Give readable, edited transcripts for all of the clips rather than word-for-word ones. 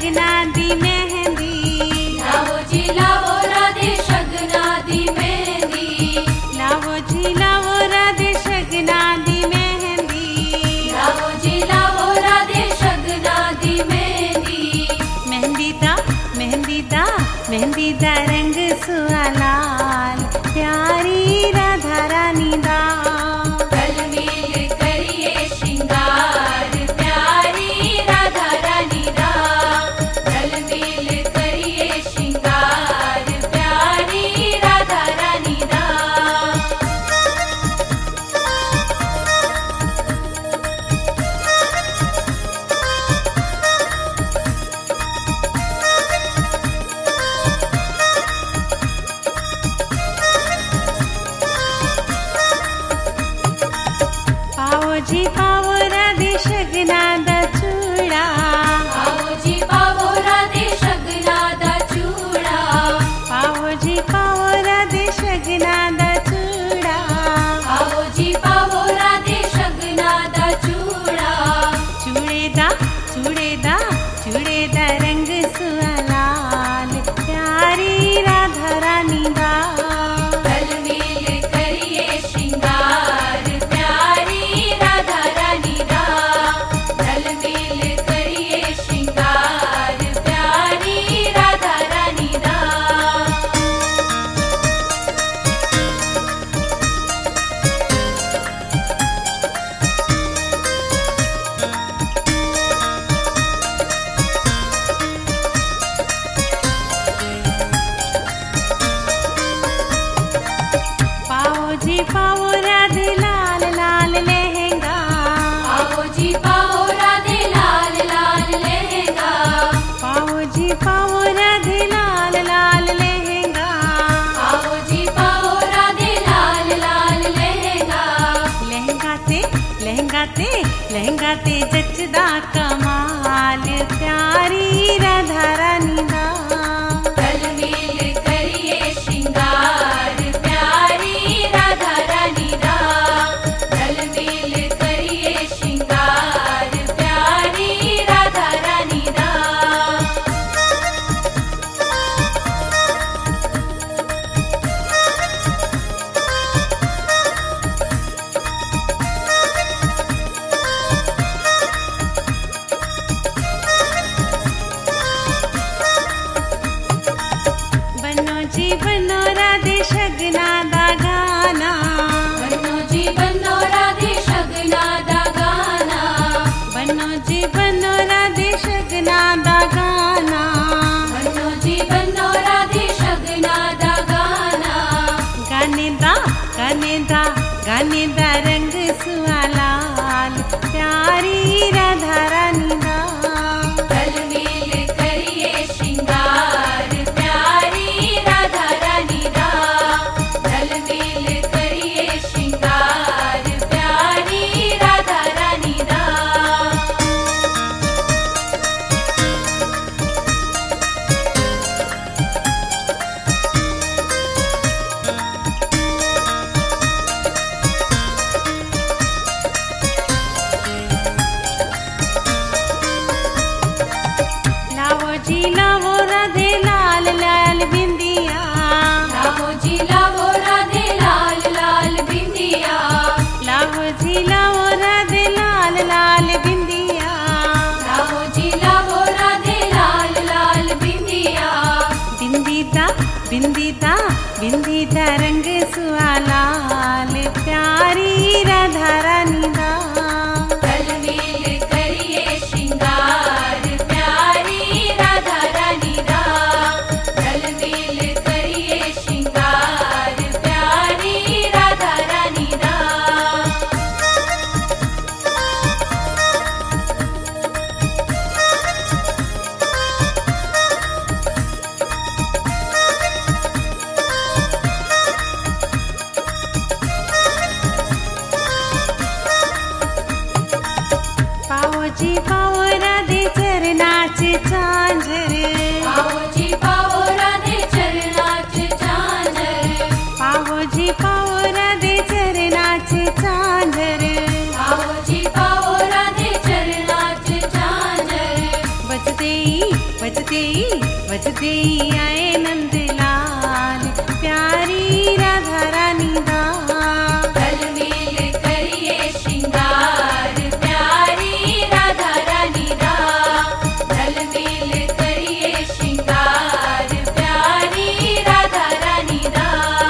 शगना दी मेहंदी, लावो जी लावो राधे शगना दी मेहंदी, लावो जी लावो राधे शगना दी मेहंदी, लावो जी लावो राधे शगना दी मेहंदी, मेहंदी दा मेहंदी दा मेहंदी दा रंग सुआ लाल, प्यारी राधा रानी दा। कल मिल करिए श्रृंगार प्यारी राधा रानी दा, कल मिल करिए श्रृंगार प्यारी राधा रानी दा। पाओ जी पाओ राधे शगना दा चूड़ा, आओ जी पावो राधे शगना दा चूड़ा, पाओ जी पाओ राधे शगना दा चूड़ा, आओ जी पावो राधे शगना दा चूड़ा, चूड़े दा चूड़े दा चूड़े दा रंग सुआ लाल, प्यारी राधा रानी दा। कल मिल करिए श्रृंगार प्यारी राधा रानी दा, कल मिल करिए श्रृंगार प्यारी राधा रानी दा। पाओ जी पाओ राधे लाल लाल लहंगा, आओ जी पाओ राधे लाल लाल लहंगा, पाओ जी पाओ राधे लाल लाल लहंगा, आओ जी पाओ राधे लाल लाल लहंगा, लहंगा ते लहंगा ते लहंगा ते जचदा कमाल, प्यारी राधा रानी दा। कल मिल करिए श्रृंगार प्यारी राधा रानी दा, कल मिल करिए श्रृंगार प्यारी राधा रानी दा। बनो जी बनो राधे शगना दा गाना, बनो जी बनो राधे शगना दा गाना, बनो जी बनो राधे शगना दा गाना, बनो जी बनो राधे शगना दा गाना, गाने दा गाने दा गाने दा रंग सुआ लाल, प्यारी राधा रानी दा। कल मिल करिए श्रृंगार प्यारी राधा रानी दा, कल मिल करिए श्रृंगार प्यारी राधा रानी दा। ले आए नंदलाल प्यारी राधा रानी दा। गल मिल करिए श्रृंगार प्यारी राधा रानी दा। गल मिल करिए श्रृंगार प्यारी राधा रानी दा।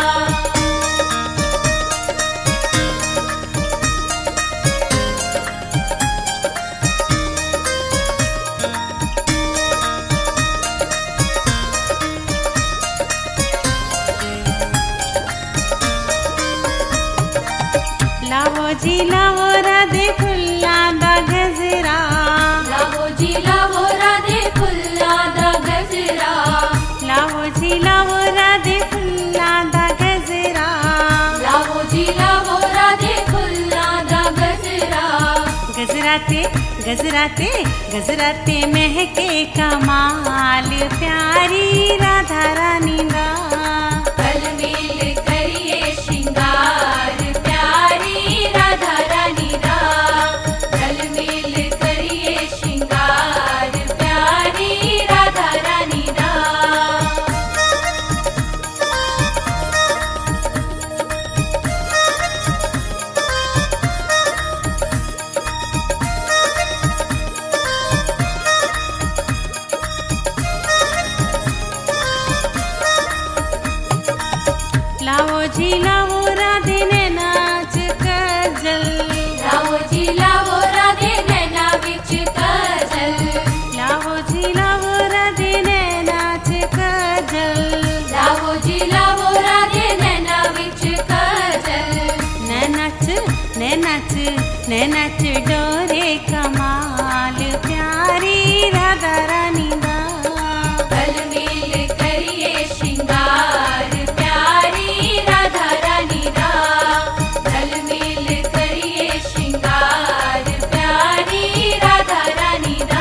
लावो जी लावो राधे फुल्ला दा गजरा। लावो जी लावो राधे फुल्ला दा गजरा। लावो जी लावो राधे फुल्ला दा गजरा। लावो जी लावो राधे फुल्ला दा गजरा। गजराते गजराते गजराते महके कमाल प्यारी राधा रानी दा। गल मिल करिए श्रृंगार प्यारी राधा रानी दा। गल मिल करिए श्रृंगार प्यारी राधा रानी दा। लावो जी लावो राधे ने नाच कजल। लावो जी लावो राधे नैना विच काजल। लावो जी लावो राधे ने नाच कजल। लावो जी लावो राधे नैना विच काजल। नैनच नैनच नैनच डोरे कमाल प्यारी राधा रानी दा। गल मिल करिए श्रृंगार प्यारी राधा रानी दा। गल मिल करिए श्रृंगार प्यारी राधा रानी दा।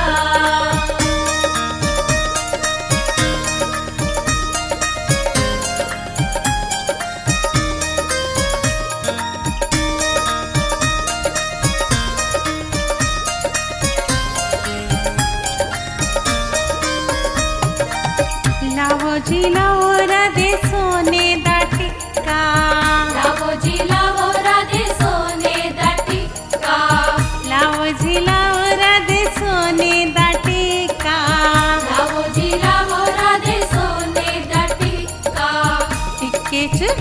लावो जी लावो राधे सोने दा टिक्का। लावो जी लावो राधे सोने दा टिक्का। लावो जी लावो राधे सोने दा टिक्का। लावो जी लावो राधे सोने दा टिक्का। टिक्के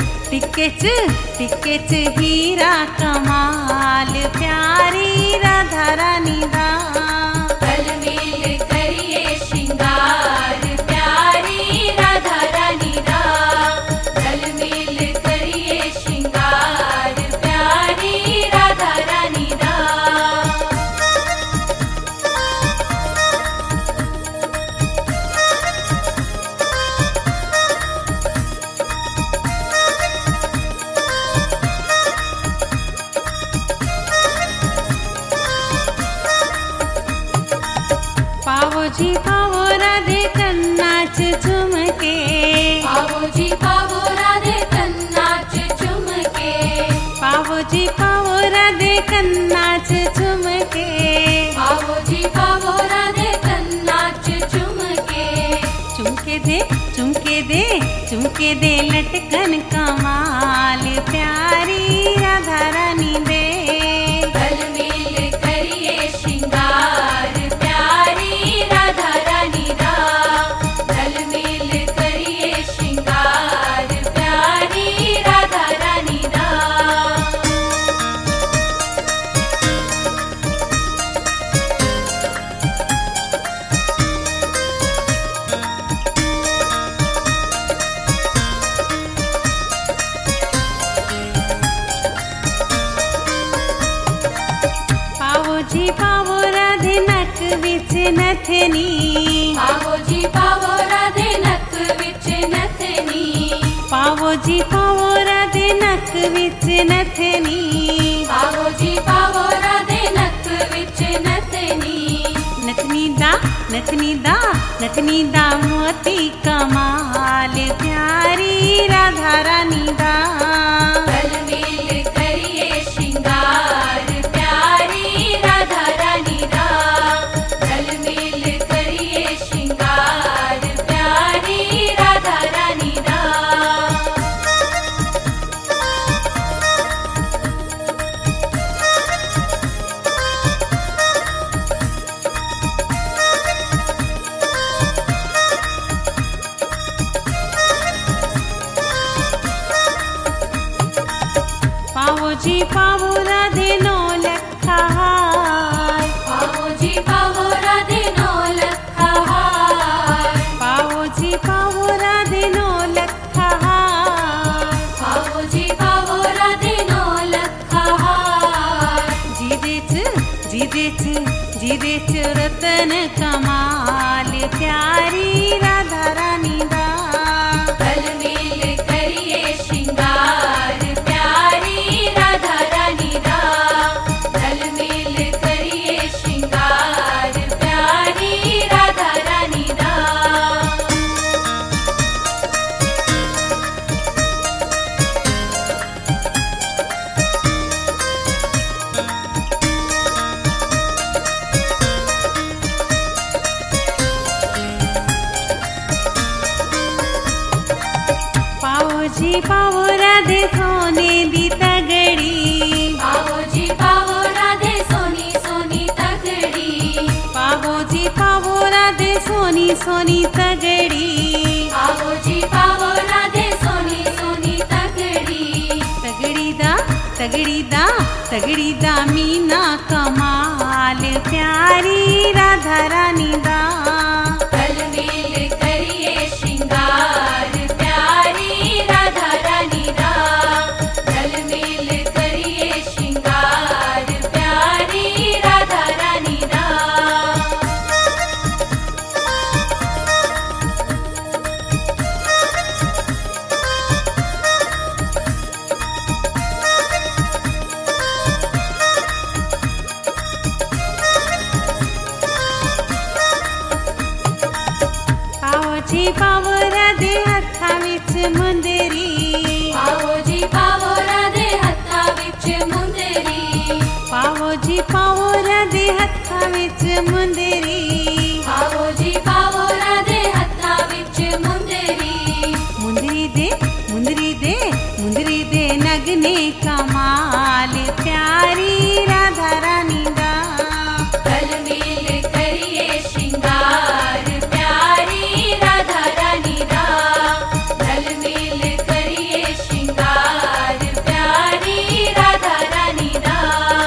च हीरा कमाल प्यारी राधा रानी दा। गल मिल करिए श्रृंगार प्यारी राधा रानी दा। गल मिल करिए श्रृंगार प्यारी राधा रानी दा। पावो जी पावो राधे कन्नाच झुमके। पावो जी पावो राधे कन्नाच झुमके। पावो जी पावो राधे कन्नाच झुमके। पावो जी पावो राधे कन्नाच झुमके। चुमके दे चुमके दे चुमके दे लटकन कमाल प्यारी राधा रानी दे। गल मिल करिए श्रृंगार प्यारी राधा रानी दा। गल मिल करिए श्रृंगार प्यारी राधा रानी दा। पावो जी पावो राधे नक विच नथनी। पावो जी पावो राधे नक विच नथनी। पावो जी पावो राधे नक विच नथनी। पावो जी पावो राधे नक विच नथनी। नथनी दा नथनी दा नथनी दा मोती कमाल प्यारी राधा रानी दा। गल मिल करिए श्रृंगार प्यारी राधा रानी दा। गल मिल करिए श्रृंगार प्यारी पावो राधे नो लखा हार। पावो जी पावो राधे नो लखा हार। पावो जी पावो राधे नो लखा हार। पावो जी पावो राधे नो लखा हार। जीदे च रतन कमाल प्यारी राधा रानी दा। गल मेल करिए श्रृंगार प्यारी राधा रानी दा। गल मेल करिए श्रृंगार प्यारी राधा रानी दा। जी पावो राधे सोने दी तगड़ी। पावो जी पावो राधे सोनी सोनी तगड़ी। पावो जी पावो राधे सोनी सोनी तगड़ी। पावो जी पावो राधे सोनी सोनी तगड़ी। तगड़ी दा मीना कमाल प्यारी राधा रानी दा। गल मेल करिए श्रृंगार प्यारी राधा रानी दा। गल मेल करिए श्रृंगार प्यारी राधा रानी दा। जी पावो राधे हत्था विच मुंदरी। पावो जी पावो राधे हत्था विच मुंदरी। पावो जी पावो राधे हत्था विच मुंदरी। पावो जी पावो राधे हत्था विच मुंदरी। मुंदरी दे नगने कमाल प्यारी राधा रानी दा। गल मेल करिए श्रृंगार प्यारी राधा रानी दा। गल मेल करिए श्रृंगार प्यारी राधा रानी दा।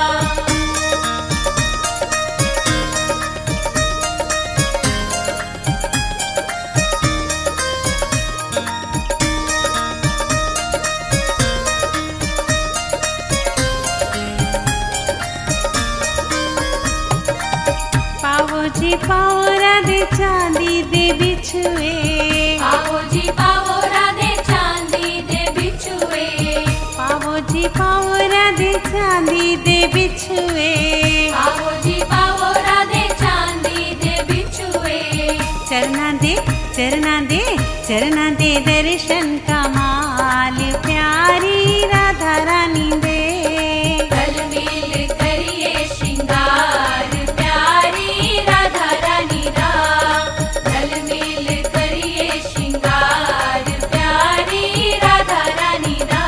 पावो जी पावो राधे चांदी दे बिछुए। पावो जी पावो राधे चांदी दे बिछुए। पावो जी पावो राधे चांदी दे बिछुए। पावो जी पावो राधे चांदी दे बिछुए। चरना दे दर्शन कमाल प्यारी राधा रानी दे। गल मेल करिए श्रृंगार प्यारी राधा रानी दा। गल मेल करिए श्रृंगार प्यारी राधा रानी दा।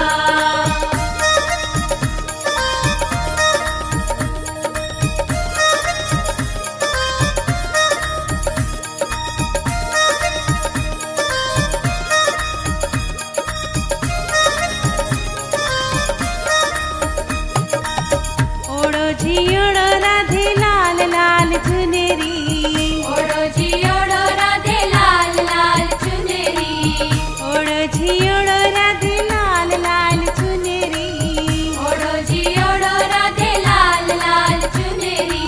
ओड़ो जी ओड़ो राधे लाल लाल चुनेरी। ओड़ो जी ओड़ो राधे लाल लाल चुनेरी। ओड़ो जी ओड़ो राधे लाल लाल चुनेरी। ओड़ो जी ओड़ो राधे लाल लाल चुनेरी।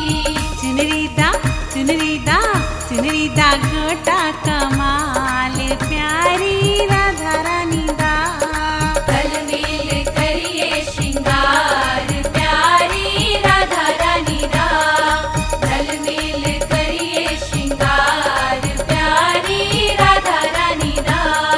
चुनरी दा गोटा कमाल प्यारी राधा रानी दा। गल मेल करिए श्रृंगार प्यारी राधा रानी दा। गल मेल करिए श्रृंगार प्यारी राधा रानी दा।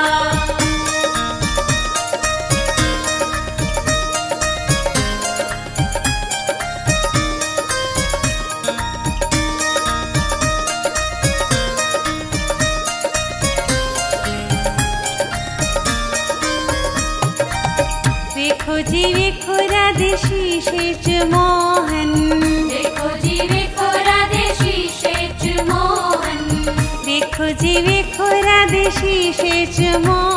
देखो राधे शीशे च मोहन। देखो जी वेखो राधे शीशे च मोहन। देखो जी वेखो राधे शीशे च मोहन।